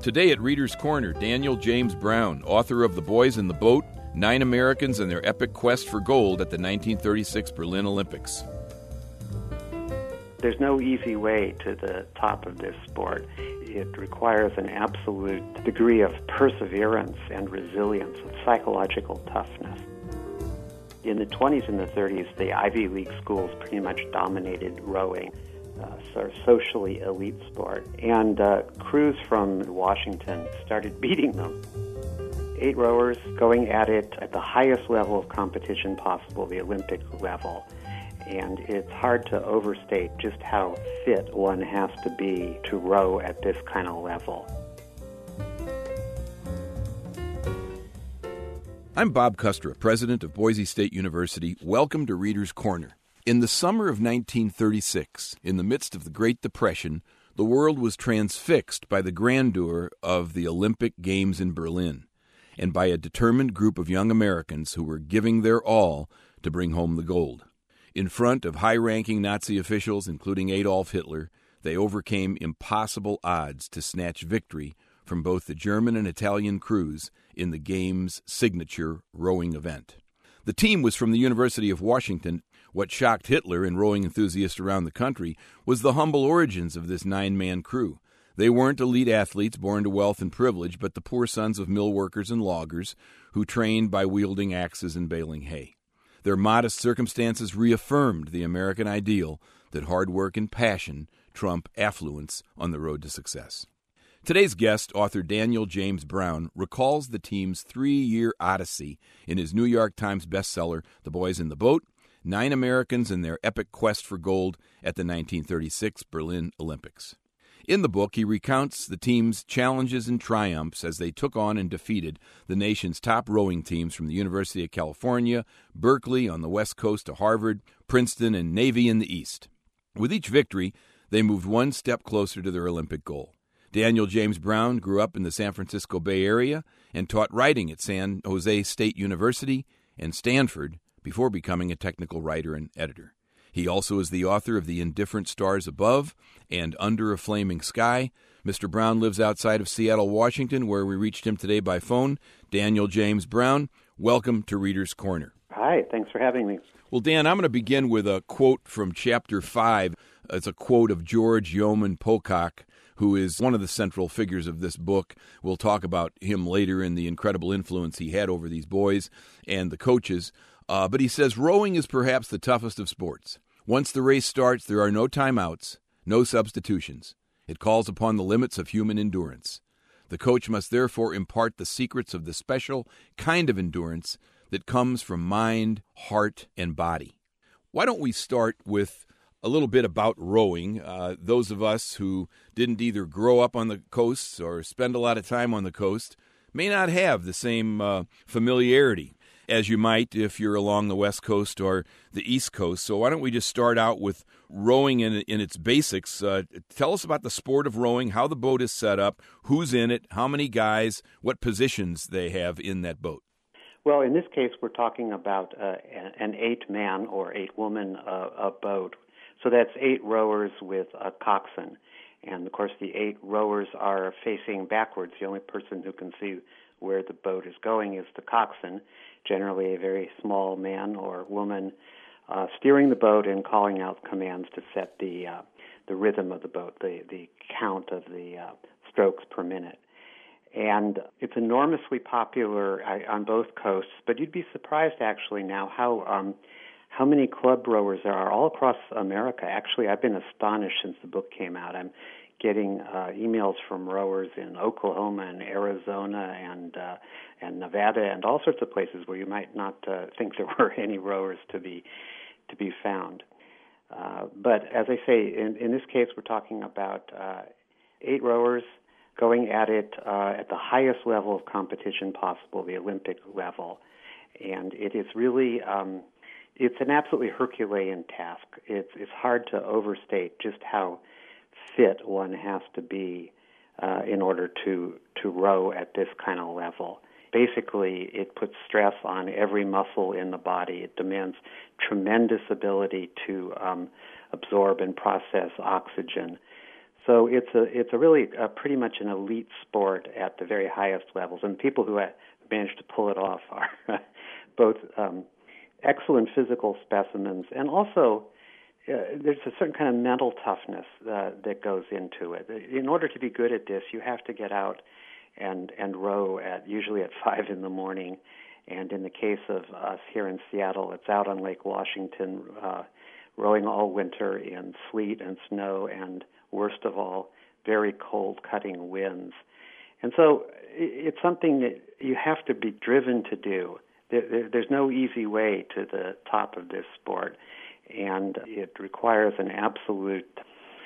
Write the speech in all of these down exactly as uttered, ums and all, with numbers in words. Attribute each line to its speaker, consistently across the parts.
Speaker 1: Today at Reader's Corner, Daniel James Brown, author of The Boys in the Boat, Nine Americans and Their Epic Quest for Gold at the nineteen thirty-six Berlin Olympics.
Speaker 2: There's no easy way to the top of this sport. It requires an absolute degree of perseverance and resilience, of psychological toughness. In the twenties and the thirties, the Ivy League schools pretty much dominated rowing, uh, sort of socially elite sport. And uh, crews from Washington started beating them. Eight rowers going at it at the highest level of competition possible, the Olympic level. And it's hard to overstate just how fit one has to be to row at this kind of level.
Speaker 1: I'm Bob Kustra, president of Boise State University. Welcome to Reader's Corner. In the summer of nineteen thirty-six, in the midst of the Great Depression, the world was transfixed by the grandeur of the Olympic Games in Berlin, and by a determined group of young Americans who were giving their all to bring home the gold. In front of high-ranking Nazi officials, including Adolf Hitler, they overcame impossible odds to snatch victory from both the German and Italian crews in the Games' signature rowing event. The team was from the University of Washington. What shocked Hitler and rowing enthusiasts around the country was the humble origins of this nine-man crew. They weren't elite athletes born to wealth and privilege, but the poor sons of mill workers and loggers who trained by wielding axes and baling hay. Their modest circumstances reaffirmed the American ideal that hard work and passion trump affluence on the road to success. Today's guest, author Daniel James Brown, recalls the team's three-year odyssey in his New York Times bestseller, The Boys in the Boat, Nine Americans and Their Epic Quest for Gold at the nineteen thirty-six Berlin Olympics. In the book, he recounts the team's challenges and triumphs as they took on and defeated the nation's top rowing teams from the University of California, Berkeley on the West Coast to Harvard, Princeton, and Navy in the East. With each victory, they moved one step closer to their Olympic goal. Daniel James Brown grew up in the San Francisco Bay Area and taught writing at San Jose State University and Stanford before becoming a technical writer and editor. He also is the author of The Indifferent Stars Above and Under a Flaming Sky. Mister Brown lives outside of Seattle, Washington, where we reached him today by phone. Daniel James Brown, welcome to Reader's Corner.
Speaker 2: Hi, thanks for having me.
Speaker 1: Well, Dan, I'm going to begin with a quote from Chapter five. It's a quote of George Yeoman Pocock, who is one of the central figures of this book. We'll talk about him later and the incredible influence he had over these boys and the coaches. Uh, but he says, rowing is perhaps the toughest of sports. Once the race starts, there are no timeouts, no substitutions. It calls upon the limits of human endurance. The coach must therefore impart the secrets of the special kind of endurance that comes from mind, heart, and body. Why don't we start with a little bit about rowing? Uh, those of us who didn't either grow up on the coasts or spend a lot of time on the coast may not have the same uh, familiarity as you might if you're along the West Coast or the East Coast. So why don't we just start out with rowing in, in its basics. Uh, tell us about the sport of rowing, how the boat is set up, who's in it, how many guys, what positions they have in that boat.
Speaker 2: Well, in this case, we're talking about uh, an eight-man or eight-woman uh, a boat. So that's eight rowers with a coxswain. And, of course, the eight rowers are facing backwards. The only person who can see where the boat is going is the coxswain, generally a very small man or woman uh, steering the boat and calling out commands to set the uh, the rhythm of the boat, the, the count of the uh, strokes per minute. And it's enormously popular uh, on both coasts, but you'd be surprised actually now how um, how many club rowers there are all across America. Actually, I've been astonished since the book came out. I'm getting uh, emails from rowers in Oklahoma and Arizona and uh, and Nevada and all sorts of places where you might not uh, think there were any rowers to be to be found. Uh, but as I say, in, in this case, we're talking about uh, eight rowers going at it uh, at the highest level of competition possible, the Olympic level, and it is really um, it's an absolutely Herculean task. It's it's hard to overstate just how fit one has to be uh, in order to to row at this kind of level. Basically, it puts stress on every muscle in the body. It demands tremendous ability to um, absorb and process oxygen. So it's a it's a really uh, pretty much an elite sport at the very highest levels, and people who have managed to pull it off are both um, excellent physical specimens, and also uh, there's a certain kind of mental toughness uh, that goes into it. In order to be good at this, you have to get out and and row at usually at five in the morning, and in the case of us here in Seattle, it's out on Lake Washington, uh, rowing all winter in sleet and snow, and worst of all, very cold, cutting winds. And so it's something that you have to be driven to do. There's no easy way to the top of this sport, and it requires an absolute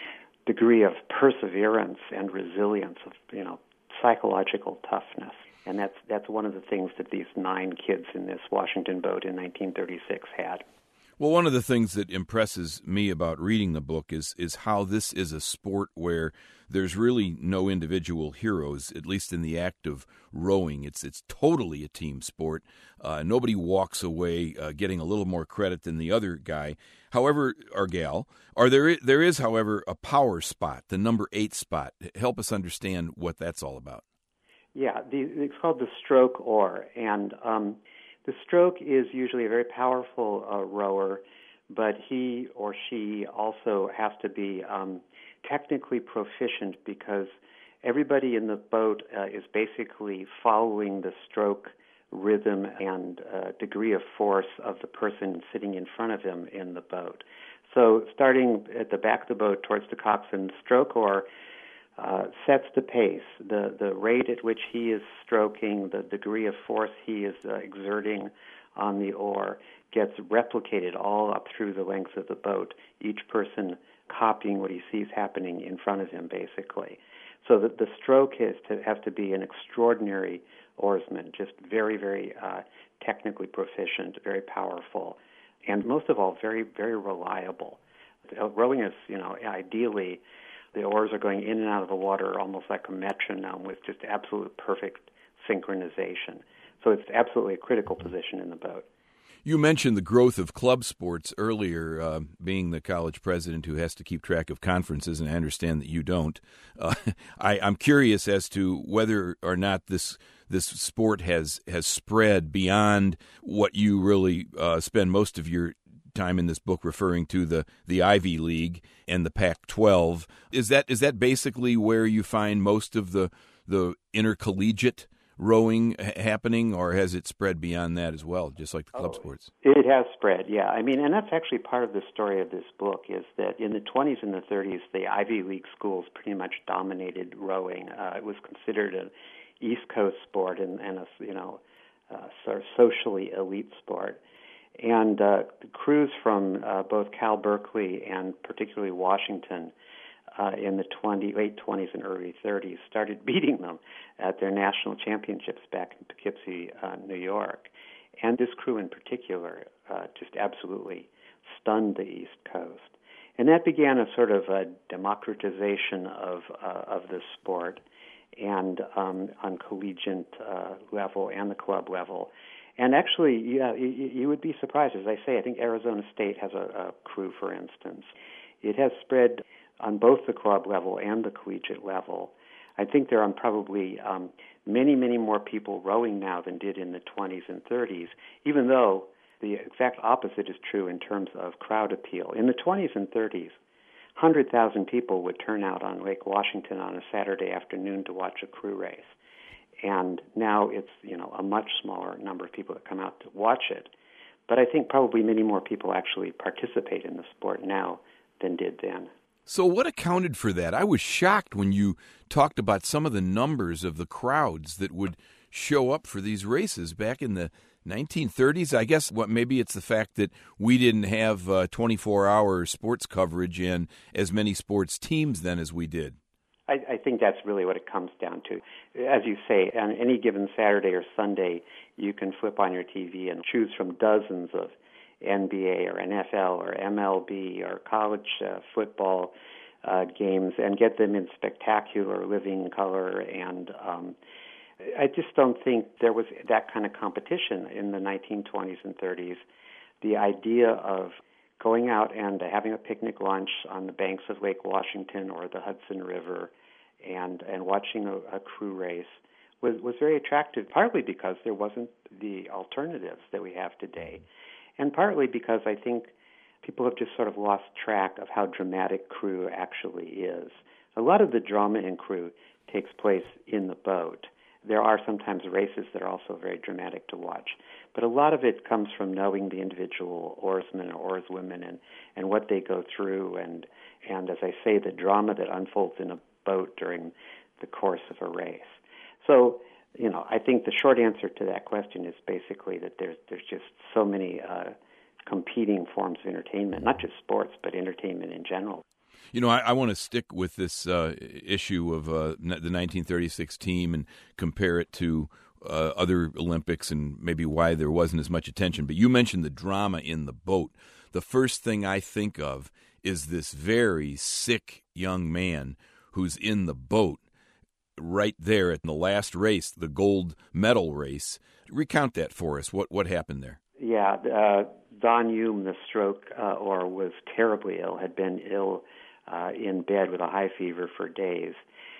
Speaker 2: degree of perseverance and resilience, of you know, psychological toughness. And that's that's one of the things that these nine kids in this Washington boat in nineteen thirty-six had.
Speaker 1: Well, one of the things that impresses me about reading the book is is how this is a sport where there's really no individual heroes, at least in the act of rowing. It's it's totally a team sport. Uh, nobody walks away uh, getting a little more credit than the other guy. However, or gal, are there there is, however, a power spot, the number eight spot. Help us understand what that's all about.
Speaker 2: Yeah, the, it's called the stroke oar, and um, the stroke is usually a very powerful uh, rower, but he or she also has to be um, technically proficient because everybody in the boat uh, is basically following the stroke rhythm and uh, degree of force of the person sitting in front of him in the boat. So starting at the back of the boat towards the coxswain, the stroke oar Uh, sets the pace, the the rate at which he is stroking, the degree of force he is uh, exerting on the oar gets replicated all up through the length of the boat, each person copying what he sees happening in front of him, basically. So that the stroke has to have to be an extraordinary oarsman, just very, very uh, technically proficient, very powerful, and most of all, very, very reliable. Rowing is, you know, ideally, the oars are going in and out of the water almost like a metronome with just absolute perfect synchronization. So it's absolutely a critical position in the boat.
Speaker 1: You mentioned the growth of club sports earlier, uh, being the college president who has to keep track of conferences, and I understand that you don't. Uh, I, I'm curious as to whether or not this this sport has, has spread beyond what you really uh, spend most of your time in this book referring to the, the Ivy League and the Pac twelve. Is that is that basically where you find most of the the intercollegiate rowing happening, or has it spread beyond that as well, just like the club
Speaker 2: oh,
Speaker 1: sports?
Speaker 2: It has spread, yeah. I mean, and that's actually part of the story of this book, is that in the twenties and the thirties, the Ivy League schools pretty much dominated rowing. Uh, it was considered an East Coast sport and, and a, you know, uh, sort of socially elite sport. And uh, the crews from uh, both Cal Berkeley and particularly Washington uh, in the twenty, late twenties and early thirties started beating them at their national championships back in Poughkeepsie, uh, New York. And this crew in particular uh, just absolutely stunned the East Coast. And that began a sort of a democratization of uh, of the sport, and um, on collegiate uh, level and the club level. And actually, yeah, you, you would be surprised. As I say, I think Arizona State has a, a crew, for instance. It has spread on both the club level and the collegiate level. I think there are probably um, many, many more people rowing now than did in the twenties and thirties, even though the exact opposite is true in terms of crowd appeal. In the twenties and thirties, one hundred thousand people would turn out on Lake Washington on a Saturday afternoon to watch a crew race. And now it's, you know, a much smaller number of people that come out to watch it. But I think probably many more people actually participate in the sport now than did then.
Speaker 1: So what accounted for that? I was shocked when you talked about some of the numbers of the crowds that would show up for these races back in the nineteen thirties. I guess what maybe it's the fact that we didn't have uh, twenty-four hour sports coverage and as many sports teams then as we did.
Speaker 2: I, I think that's really what it comes down to. As you say, on any given Saturday or Sunday, you can flip on your T V and choose from dozens of N B A or N F L or M L B or college uh, football uh, games and get them in spectacular living color. And um, I just don't think there was that kind of competition in the nineteen twenties and thirties. The idea of going out and having a picnic lunch on the banks of Lake Washington or the Hudson River and, and watching a, a crew race was, was very attractive, partly because there wasn't the alternatives that we have today, and partly because I think people have just sort of lost track of how dramatic crew actually is. A lot of the drama in crew takes place in the boat. There are sometimes races that are also very dramatic to watch, but a lot of it comes from knowing the individual oarsmen or oarswomen and, and what they go through, and, and as I say, the drama that unfolds in a boat during the course of a race. So, you know, I think the short answer to that question is basically that there's there's just so many uh, competing forms of entertainment, not just sports, but entertainment in general.
Speaker 1: You know, I, I want to stick with this uh, issue of uh, the nineteen thirty-six team and compare it to uh, other Olympics and maybe why there wasn't as much attention. But you mentioned the drama in the boat. The first thing I think of is this very sick young man who's in the boat right there in the last race, the gold medal race. Recount that for us. What what happened there?
Speaker 2: Yeah, uh, Don Hume, the stroke uh, or was terribly ill, had been ill uh, in bed with a high fever for days.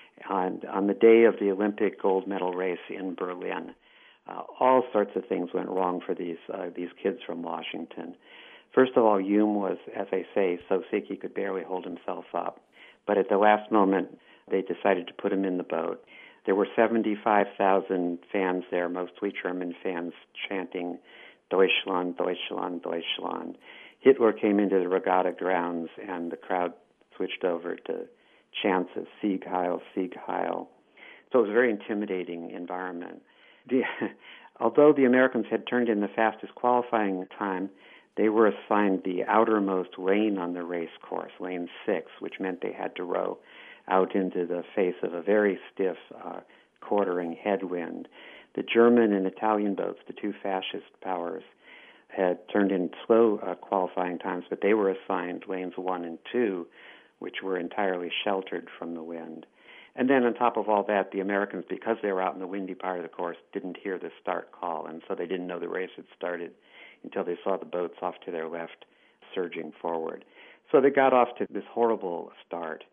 Speaker 2: And on the day of the Olympic gold medal race in Berlin, uh, all sorts of things went wrong for these uh, these kids from Washington. First of all, Hume was, as I say, so sick he could barely hold himself up. But at the last moment, they decided to put him in the boat. There were seventy-five thousand fans there, mostly German fans, chanting Deutschland, Deutschland, Deutschland. Hitler came into the regatta grounds, and the crowd switched over to chants of Sieg Heil, Sieg Heil. So it was a very intimidating environment. The, although the Americans had turned in the fastest qualifying time, they were assigned the outermost lane on the race course, lane six, which meant they had to row out into the face of a very stiff uh, quartering headwind. The German and Italian boats, the two fascist powers, had turned in slow uh, qualifying times, but they were assigned lanes one and two, which were entirely sheltered from the wind. And then on top of all that, the Americans, because they were out in the windy part of the course, didn't hear the start call, and so they didn't know the race had started until they saw the boats off to their left surging forward. So they got off to this horrible start.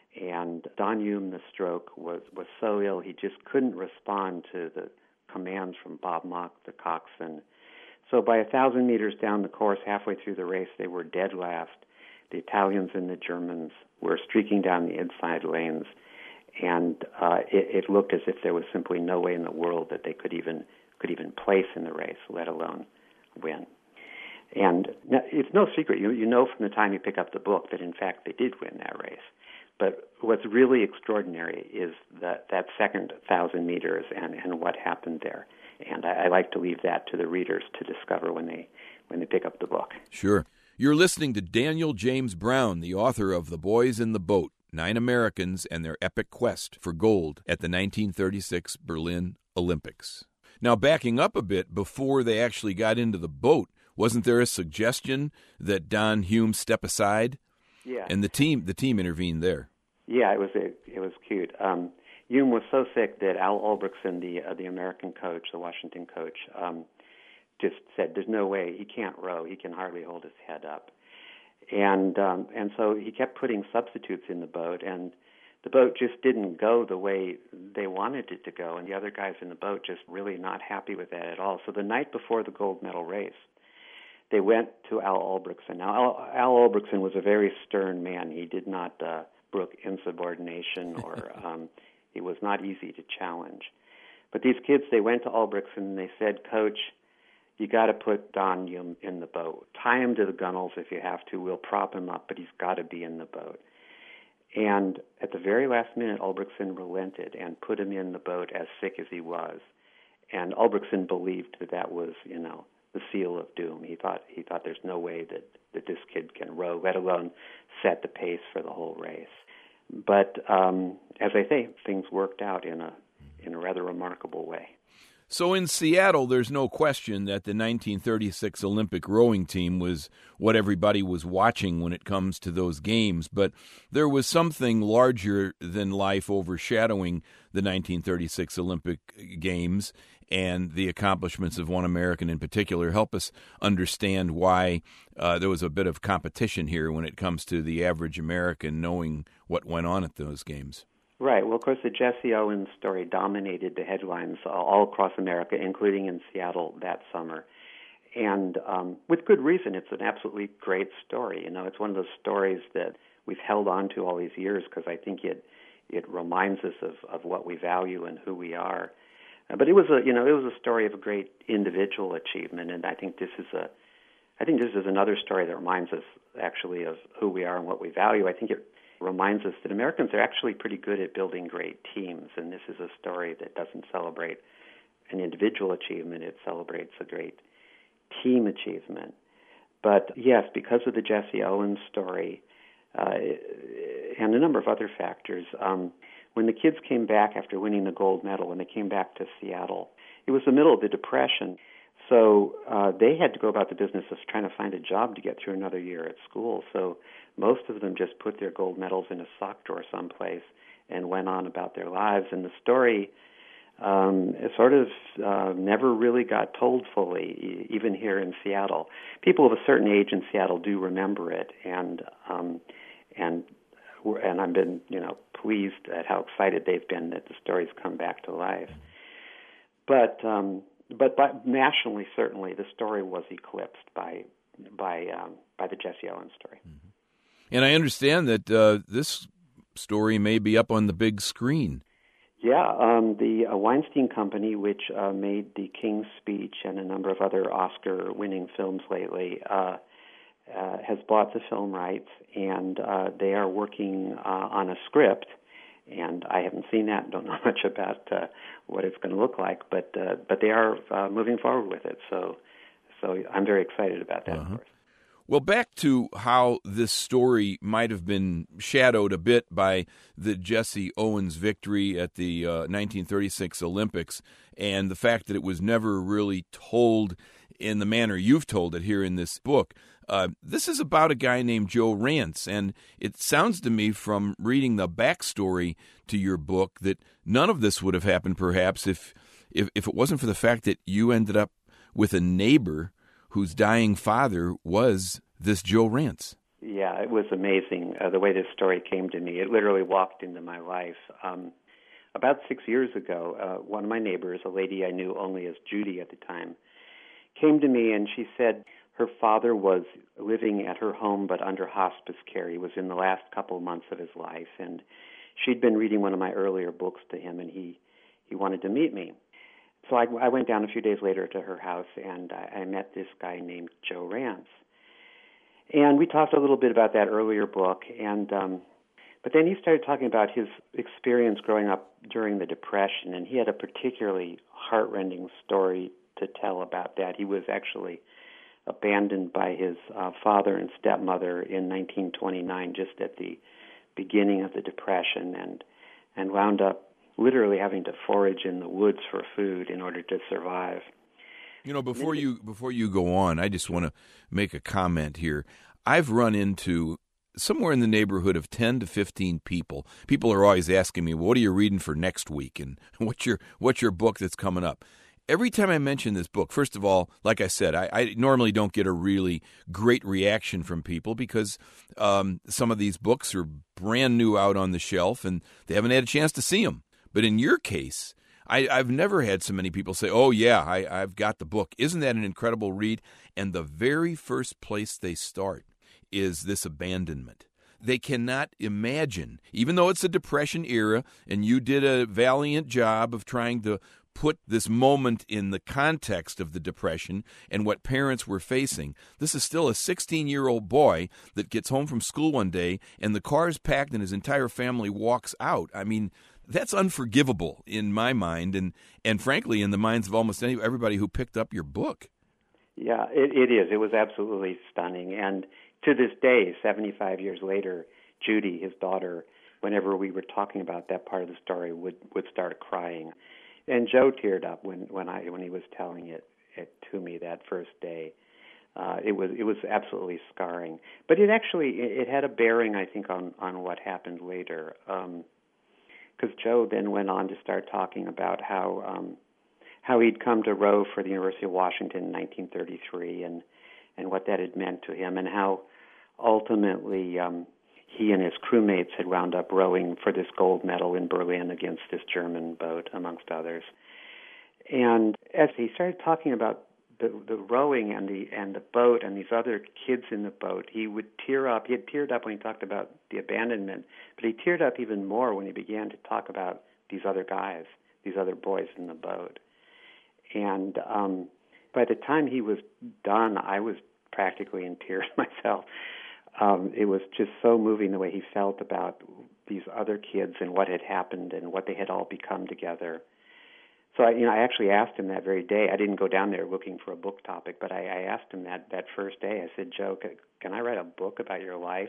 Speaker 2: And Don Hume, the stroke, was, was so ill he just couldn't respond to the commands from Bob Mock, the coxswain. So by a thousand meters down the course, halfway through the race, they were dead last. The Italians and the Germans were streaking down the inside lanes, and uh, it, it looked as if there was simply no way in the world that they could even could even place in the race, let alone win. And it's no secret. You, you know from the time you pick up the book that, in fact, they did win that race. But what's really extraordinary is that, that second thousand meters and, and what happened there. And I, I like to leave that to the readers to discover when they when they pick up the book.
Speaker 1: Sure. You're listening to Daniel James Brown, the author of The Boys in the Boat, Nine Americans and Their Epic Quest for Gold at the nineteen thirty-six Berlin Olympics. Now, backing up a bit, before they actually got into the boat, wasn't there a suggestion that Don Hume step aside?
Speaker 2: Yeah.
Speaker 1: And the team the team intervened there.
Speaker 2: Yeah, it was a, it was cute. Um, Hume was so sick that Al Ulbrichtson, the uh, the American coach, the Washington coach, um, just said, "There's no way, he can't row. He can hardly hold his head up." And um, and so he kept putting substitutes in the boat, and the boat just didn't go the way they wanted it to go, and the other guys in the boat just really not happy with that at all. So the night before the gold medal race, they went to Al Ulbrichtson. Now, Al, Al Ulbrichtson was a very stern man. He did not uh, brook insubordination, or um, he was not easy to challenge. But these kids, they went to Ulbrichtson and they said, "Coach, you got to put Don Hume in the boat. Tie him to the gunnels if you have to. We'll prop him up, but he's got to be in the boat." And at the very last minute, Ulbrichtson relented and put him in the boat as sick as he was. And Ulbrichtson believed that that was, you know, the seal of doom. He thought he thought there's no way that, that this kid can row, let alone set the pace for the whole race. But um, as I say, things worked out in a in a rather remarkable way.
Speaker 1: So in Seattle, there's no question that the nineteen thirty-six Olympic rowing team was what everybody was watching when it comes to those games. But there was something larger than life overshadowing the nineteen thirty-six Olympic Games and the accomplishments of one American in particular. Help us understand why uh, there was a bit of competition here when it comes to the average American knowing what went on at those games.
Speaker 2: Right. Well, of course, the Jesse Owens story dominated the headlines all across America, including in Seattle that summer. And um, with good reason. It's an absolutely great story. You know, it's one of those stories that we've held on to all these years because I think it it reminds us of, of what we value and who we are. Uh, but it was a you know it was a story of a great individual achievement, and I think this is a I think this is another story that reminds us actually of who we are and what we value. I think it reminds us that Americans are actually pretty good at building great teams, and this is a story that doesn't celebrate an individual achievement, it celebrates a great team achievement. But yes, because of the Jesse Owens story uh, and a number of other factors, um, when the kids came back after winning the gold medal, when they came back to Seattle, it was the middle of the Depression. So uh, they had to go about the business of trying to find a job to get through another year at school. So most of them just put their gold medals in a sock drawer someplace and went on about their lives. And the story um, sort of uh, never really got told fully, even here in Seattle. People of a certain age in Seattle do remember it, and um, and and I've been you know pleased at how excited they've been that the story's come back to life. But um, But, but nationally, certainly, the story was eclipsed by by um, by the Jesse Owens story.
Speaker 1: Mm-hmm. And I understand that uh, this story may be up on the big screen.
Speaker 2: Yeah, um, the uh, Weinstein Company, which uh, made The King's Speech and a number of other Oscar-winning films lately, uh, uh, has bought the film rights, and uh, they are working uh, on a script. And I haven't seen that and don't know much about uh, what it's going to look like, but uh, but they are uh, moving forward with it. So so I'm very excited about that,
Speaker 1: uh-huh.
Speaker 2: of course.
Speaker 1: Well, back to how this story might have been shadowed a bit by the Jesse Owens victory at the uh, nineteen thirty-six Olympics and the fact that it was never really told in the manner you've told it here in this book. Uh, this is about a guy named Joe Rance, and it sounds to me from reading the backstory to your book that none of this would have happened perhaps if, if, if it wasn't for the fact that you ended up with a neighbor whose dying father was this Joe Rance.
Speaker 2: Yeah, it was amazing uh, the way this story came to me. It literally walked into my life. Um, about six years ago, uh, one of my neighbors, a lady I knew only as Judy at the time, came to me and she said her father was living at her home but under hospice care. He was in the last couple of months of his life, and she'd been reading one of my earlier books to him, and he, he wanted to meet me. So I, I went down a few days later to her house, and I, I met this guy named Joe Rance. And we talked a little bit about that earlier book, and um, but then he started talking about his experience growing up during the Depression, and he had a particularly heartrending story to tell about that. He was actually abandoned by his uh, father and stepmother in nineteen twenty-nine, just at the beginning of the Depression, and and wound up literally having to forage in the woods for food in order to survive.
Speaker 1: You know, before you before you go on, I just want to make a comment here. I've run into somewhere in the neighborhood of ten to fifteen people. People are always asking me, "What are you reading for next week?" and "What's your what's your book that's coming up?" Every time I mention this book, first of all, like I said, I, I normally don't get a really great reaction from people because um, some of these books are brand new out on the shelf and they haven't had a chance to see them. But in your case, I, I've never had so many people say, "Oh, yeah, I, I've got the book." Isn't that an incredible read? And the very first place they start is this abandonment. They cannot imagine, even though it's a Depression era, and you did a valiant job of trying to put this moment in the context of the Depression and what parents were facing. This is still a sixteen-year-old boy that gets home from school one day, and the car is packed and his entire family walks out. I mean, that's unforgivable in my mind, and, and frankly, in the minds of almost any, everybody who picked up your book.
Speaker 2: Yeah, it, it is. It was absolutely stunning. And to this day, seventy-five years later, Judy, his daughter, whenever we were talking about that part of the story, would, would start crying. and Joe teared up when when I when he was telling it, it to me that first day. Uh, it was it was absolutely scarring, but it actually it, it had a bearing, I think, on on what happened later. Because um, Joe then went on to start talking about how um, how he'd come to row for the University of Washington in nineteen thirty-three, and and what that had meant to him, and how ultimately um, he and his crewmates had wound up rowing for this gold medal in Berlin against this German boat, amongst others. And as he started talking about the, the rowing and the and the boat and these other kids in the boat, he would tear up. He had teared up when he talked about the abandonment, but he teared up even more when he began to talk about these other guys, these other boys in the boat. And um, by the time he was done, I was practically in tears myself. Um, it was just so moving the way he felt about these other kids and what had happened and what they had all become together. So I, you know, I actually asked him that very day. I didn't go down there looking for a book topic, but I, I asked him that, that first day. I said, Joe, can, can I write a book about your life?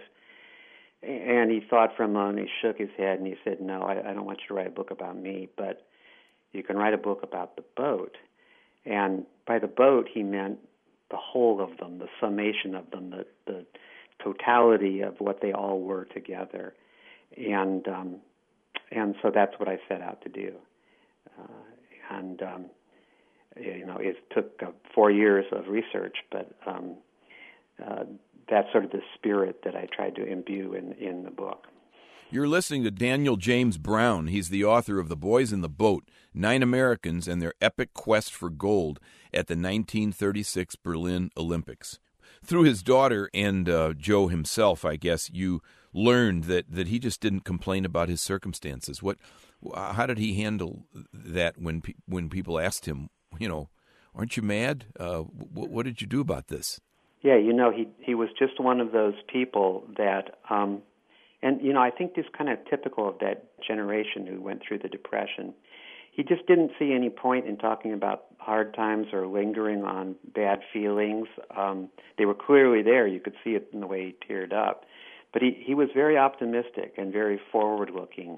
Speaker 2: And he thought for a moment, he shook his head, and he said, no, I, I don't want you to write a book about me, but you can write a book about the boat. And by the boat, he meant the whole of them, the summation of them, the, the totality of what they all were together. And um, and so that's what I set out to do. Uh, and, um, you know, it took uh, four years of research, but um, uh, that's sort of the spirit that I tried to imbue in, in the book.
Speaker 1: You're listening to Daniel James Brown. He's the author of The Boys in the Boat, Nine Americans and Their Epic Quest for Gold at the nineteen thirty-six Berlin Olympics. Through his daughter and uh, Joe himself, I guess, you learned that, that he just didn't complain about his circumstances. What, how did he handle that when pe- when people asked him, you know, aren't you mad? Uh, w- what did you do about this?
Speaker 2: Yeah, you know, he he was just one of those people that, um, and, you know, I think this kind of typical of that generation who went through the Depression. He just didn't see any point in talking about hard times or lingering on bad feelings. Um, they were clearly there. You could see it in the way he teared up. But he, he was very optimistic and very forward-looking.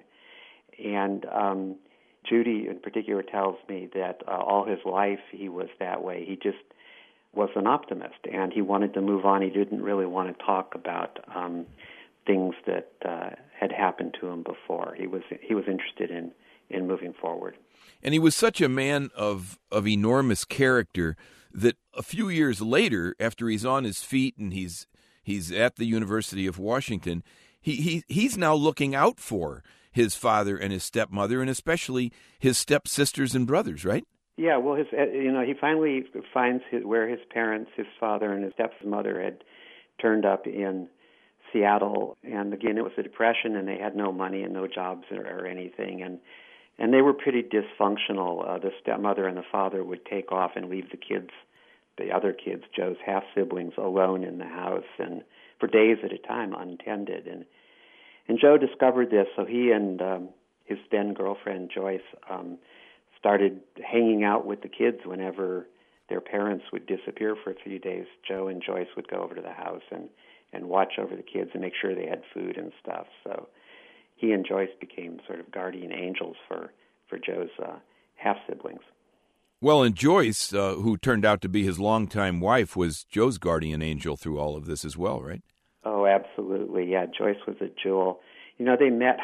Speaker 2: And um, Judy, in particular, tells me that uh, all his life he was that way. He just was an optimist, and he wanted to move on. He didn't really want to talk about um, things that uh, had happened to him before. He was he was interested in, in moving forward.
Speaker 1: And he was such a man of, of enormous character that a few years later, after he's on his feet and he's he's at the University of Washington, he, he he's now looking out for his father and his stepmother, and especially his stepsisters and brothers, right?
Speaker 2: Yeah, well, his you know he finally finds his, where his parents, his father and his stepmother, had turned up in Seattle, and again it was the Depression, and they had no money and no jobs or, or anything, and and they were pretty dysfunctional. Uh, the stepmother and the father would take off and leave the kids, the other kids, Joe's half siblings, alone in the house, and for days at a time, untended. And and Joe discovered this, so he and um, his then girlfriend Joyce um, started hanging out with the kids whenever their parents would disappear for a few days. Joe and Joyce would go over to the house and, and watch over the kids and make sure they had food and stuff. So he and Joyce became sort of guardian angels for, for Joe's uh, half-siblings.
Speaker 1: Well, and Joyce, uh, who turned out to be his longtime wife, was Joe's guardian angel through all of this as well, right?
Speaker 2: Oh, absolutely. Yeah, Joyce was a jewel. You know, they met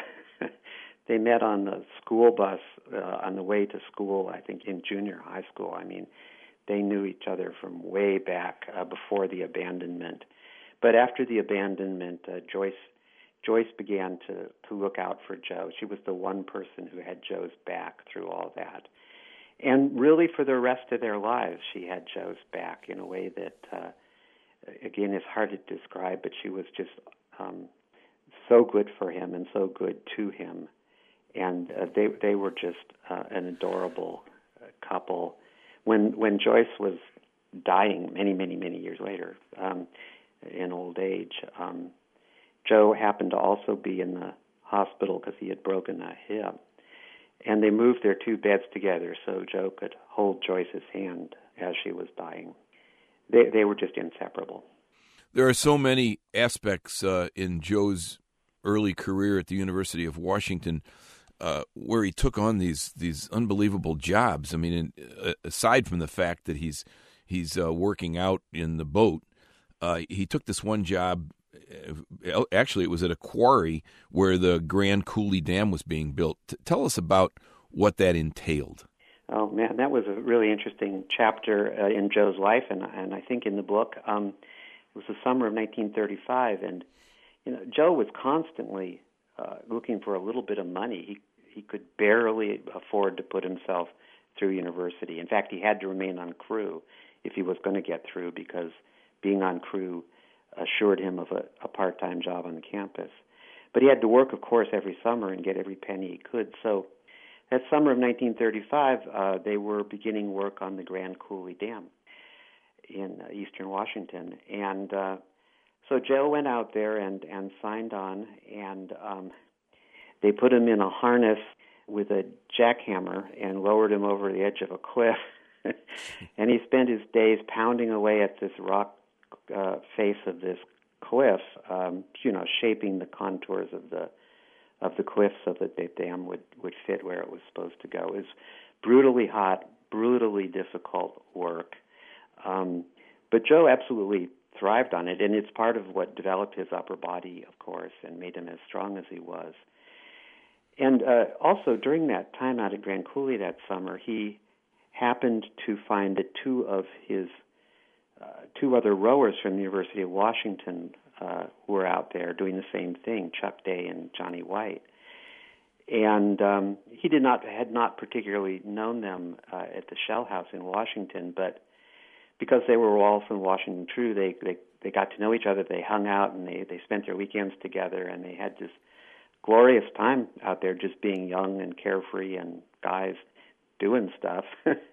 Speaker 2: they met on the school bus uh, on the way to school, I think, in junior high school. I mean, they knew each other from way back uh, before the abandonment. But after the abandonment, uh, Joyce Joyce began to, to look out for Joe. She was the one person who had Joe's back through all that. And really for the rest of their lives, she had Joe's back in a way that, uh, again, is hard to describe, but she was just um, so good for him and so good to him. And uh, they they were just uh, an adorable uh, couple. When when Joyce was dying many, many, many years later, um, in old age, um, Joe happened to also be in the hospital because he had broken a hip. And they moved their two beds together so Joe could hold Joyce's hand as she was dying. They they were just inseparable.
Speaker 1: There are so many aspects uh, in Joe's early career at the University of Washington uh, where he took on these these unbelievable jobs. I mean, in, uh, aside from the fact that he's he's uh, working out in the boat, uh, he took this one job. Uh, actually, it was at a quarry where the Grand Coulee Dam was being built. T- tell us about what that entailed.
Speaker 2: Oh man, that was a really interesting chapter uh, in Joe's life, and and I think in the book. Um, it was the summer of nineteen thirty-five, and you know, Joe was constantly uh, looking for a little bit of money. He he could barely afford to put himself through university. In fact, he had to remain on crew if he was going to get through, because being on crew assured him of a, a part-time job on the campus. But he had to work, of course, every summer and get every penny he could. So that summer of nineteen thirty-five, uh, they were beginning work on the Grand Coulee Dam in uh, eastern Washington. And uh, so Joe went out there and, and signed on, and um, they put him in a harness with a jackhammer and lowered him over the edge of a cliff. And he spent his days pounding away at this rock uh, face of this cliff, um, you know, shaping the contours of the of the cliff so that the dam would, would fit where it was supposed to go. It was brutally hot, brutally difficult work. Um, but Joe absolutely thrived on it, and it's part of what developed his upper body, of course, and made him as strong as he was. And uh, also, during that time out at Grand Coulee that summer, he happened to find that two of his uh, two other rowers from the University of Washington uh, were out there doing the same thing, Chuck Day and Johnny White. And um, he did not had not particularly known them uh, at the Shell House in Washington, but because they were all from Washington True, they, they they got to know each other. They hung out and they, they spent their weekends together, and they had this glorious time out there, just being young and carefree and guys doing stuff.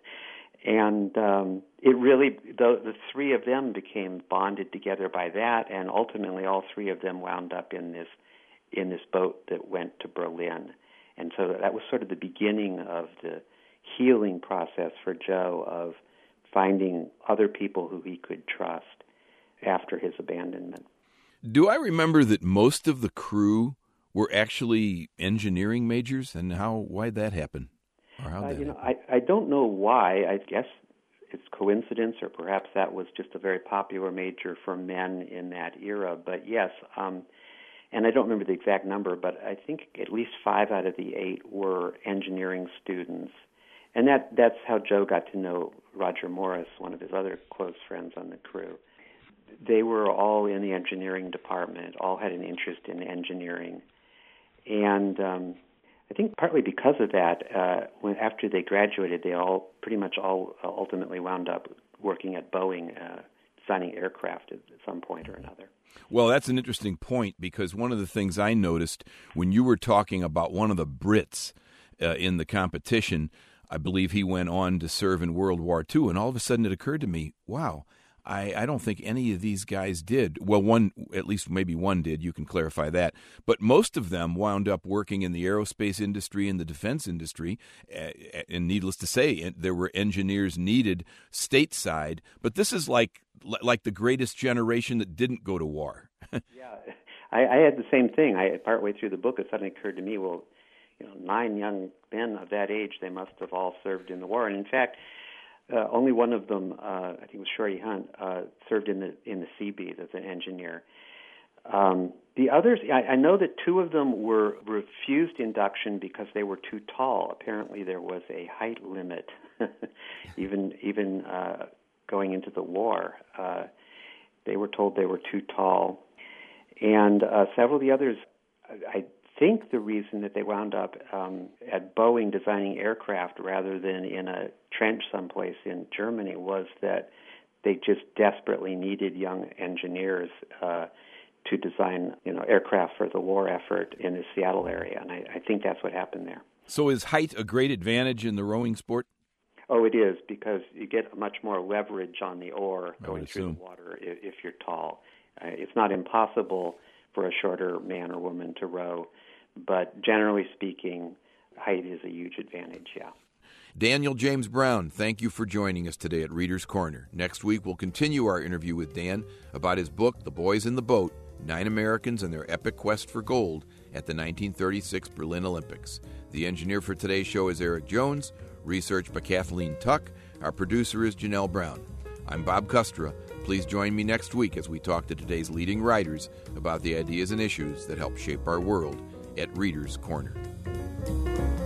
Speaker 2: And um, it really, the, the three of them became bonded together by that, and ultimately all three of them wound up in this in this boat that went to Berlin. And so that was sort of the beginning of the healing process for Joe of finding other people who he could trust after his abandonment.
Speaker 1: Do I remember that most of the crew were actually engineering majors, and how why'd that happen? Or how'd
Speaker 2: uh,
Speaker 1: that
Speaker 2: you know,
Speaker 1: happen?
Speaker 2: I, I don't know why. I guess it's coincidence, or perhaps that was just a very popular major for men in that era. But yes, um, and I don't remember the exact number, but I think at least five out of the eight were engineering students. And that that's how Joe got to know Roger Morris, one of his other close friends on the crew. They were all in the engineering department, all had an interest in engineering. And um, I think partly because of that, uh, when after they graduated, they all pretty much all uh, ultimately wound up working at Boeing, uh, designing aircraft at some point or another.
Speaker 1: Well, that's an interesting point, because one of the things I noticed when you were talking about one of the Brits uh, in the competition, I believe he went on to serve in World War Two, and all of a sudden it occurred to me, wow, I, I don't think any of these guys did. Well, one, at least maybe one did. You can clarify that. But most of them wound up working in the aerospace industry and the defense industry. And needless to say, there were engineers needed stateside. But this is like like the greatest generation that didn't go to war.
Speaker 2: Yeah, I, I had the same thing. I partway through the book, it suddenly occurred to me, well, you know, nine young men of that age, they must have all served in the war. And in fact, Uh, only one of them, uh, I think it was Shorty Hunt, uh, served in the in the Seabees as an engineer. Um, the others, I, I know that two of them were refused induction because they were too tall. Apparently, there was a height limit, even even uh, going into the war. Uh, they were told they were too tall, and uh, several of the others, I, I think the reason that they wound up um, at Boeing designing aircraft rather than in a trench someplace in Germany was that they just desperately needed young engineers uh, to design, you know, aircraft for the war effort in the Seattle area, and I, I think that's what happened there.
Speaker 1: So is height a great advantage in the rowing sport?
Speaker 2: Oh, it is, because you get much more leverage on the oar going through the water if, if you're tall. Uh, it's not impossible for a shorter man or woman to row, but generally speaking, height is a huge advantage, yeah.
Speaker 1: Daniel James Brown, thank you for joining us today at Reader's Corner. Next week, we'll continue our interview with Dan about his book, The Boys in the Boat, Nine Americans and their epic quest for gold at the nineteen thirty-six Berlin Olympics. The engineer for today's show is Eric Jones, research by Kathleen Tuck. Our producer is Janelle Brown. I'm Bob Kustra. Please join me next week as we talk to today's leading writers about the ideas and issues that help shape our world at Reader's Corner.